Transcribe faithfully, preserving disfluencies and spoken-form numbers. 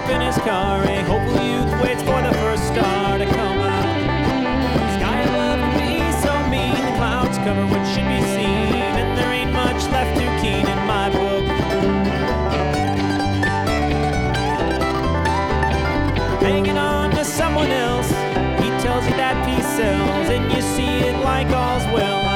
in his car. A hopeful youth waits for the first star to come out. Sky above can be so mean, the clouds cover what should be seen, and there ain't much left too keen in my book. Hanging on to someone else, he tells you that peace sells, and you see it like all's well.